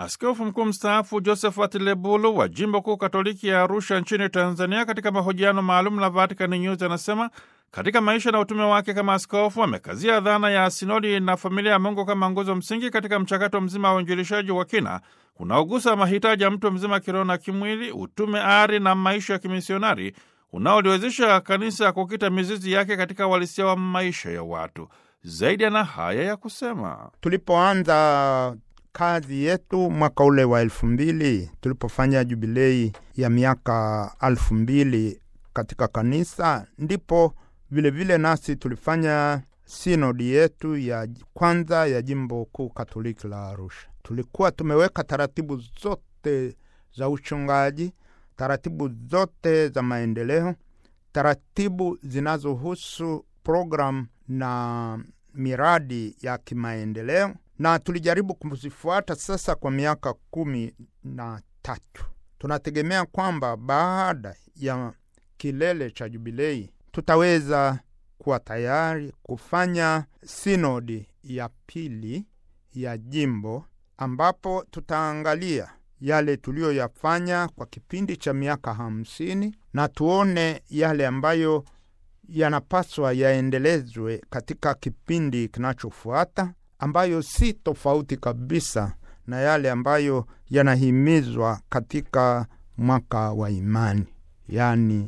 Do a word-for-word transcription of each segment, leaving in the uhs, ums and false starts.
Askofu mkuu mstaafu Josephat Lebulu wa jimbo kuu katoliki ya Arusha nchini Tanzania, katika mahojiano maalum na Vatican News, anasema katika maisha na utume wake kama askofu amekazia dhana ya sinodi na familia ya Mungu kama nguzo msingi katika mchakato mzima wa uinjilishaji wa kina unaogusa mahitaji ya mtu mzima kiroho na kimwili, utume, ari na maisha ya kimisionari unaoliwezesha kanisa kukita mizizi yake katika uhalisia wa maisha ya watu. Zaidi ana haya ya kusema: tulipoanza kazi yetu mwaka ule wa elfu mbili, tulipofanya jubilei ya miaka elfu mbili katika kanisa, ndipo vile vile nasi tulifanya sinodi yetu ya kwanza ya jimbo kuu katoliki la Arusha. Tulikuwa tumeweka taratibu zote za uchungaji, taratibu zote za maendeleo, taratibu zinazohusu program na miradi ya kimaendeleo, na tulijaribu kuzifuata sasa kwa miaka kumi na tatu. Tunategemea kwamba baada ya kilele cha jubilei tutaweza kuwa tayari kufanya sinodi ya pili ya jimbo, ambapo tutaangalia yale tulioyafanya kwa kipindi cha miaka hamsini na tuone yale ambayo yanapaswa yaendelezwe katika kipindi kinachofuata, ambayo si tofauti kabisa na yale ambayo yanahimizwa katika mwaka wa imani, yani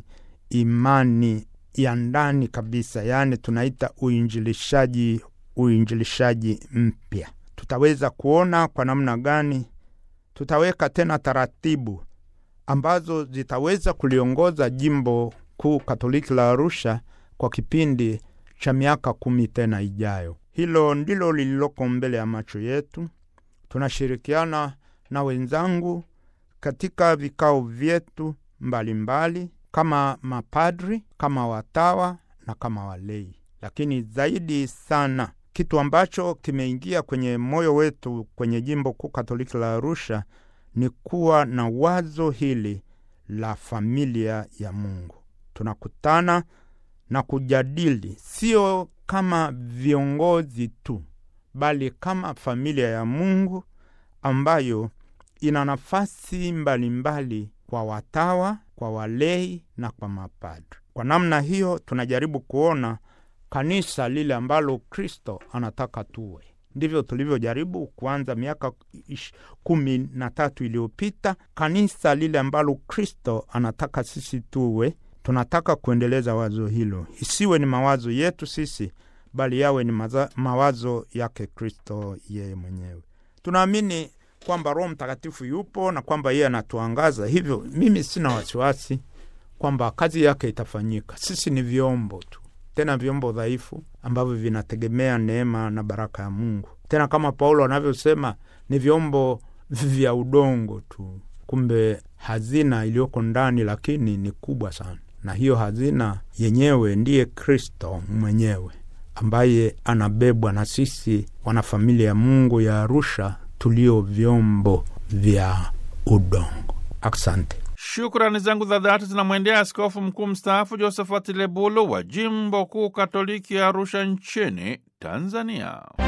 imani ya ndani kabisa, yani tunaita uinjilishaji uinjilishaji mpya. Tutaweza kuona kwa namna gani tutaweka tena taratibu ambazo zitaweza kuliongoza jimbo kuu katoliki la Arusha kwa kipindi cha miaka kumi tena ijayo. Hilo ndilo lililoko mbele ya macho yetu. Tunashirikiana na wenzangu katika vikao vyetu mbalimbali mbali, kama mapadri, kama watawa na kama walei. Lakini zaidi sana, kitu ambacho kimeingia kwenye moyo wetu kwenye jimbo kuu katoliki la Arusha ni kuwa na wazo hili la familia ya Mungu. Tunakutana na kujadili sio kama viongozi tu, bali kama familia ya Mungu ambayo ina nafasi mbalimbali kwa watawa, kwa walei na kwa mapadri. Kwa namna hiyo tunajaribu kuona kanisa lile ambalo Kristo anataka tuwe. Ndivyo tulivyojaribu kuanza miaka kumi na tatu iliyopita. Kanisa lile ambalo Kristo anataka sisi tuwe, tunataka kuendeleza wazo hilo. Isiwe ni mawazo yetu sisi, bali yawe ni maza, mawazo yake Kristo yeye mwenyewe. Tunaamini kwamba Roho Mtakatifu yupo na kwamba yeye anatuangaza. Hivyo mimi sina wasiwasi kwamba kazi yake itafanyika. Sisi ni vyombo tu, tena vyombo dhaifu ambavyo vinategemea neema na baraka ya Mungu. Tena kama Paulo anavyosema, ni vyombo vya udongo tu. Kumbe hazina iliyoko ndani lakini ni kubwa sana. Na hiyo hazina yenyewe ndiye Kristo mwenyewe, ambaye anabebwa na sisi wanafamilia ya Mungu ya Arusha tulio vyombo vya udongo. Asante. Shukrani zangu za dhati zinamwendea askofu mkuu mstaafu Josephat Lebulu wa jimbo kuu katoliki ya Arusha nchini Tanzania.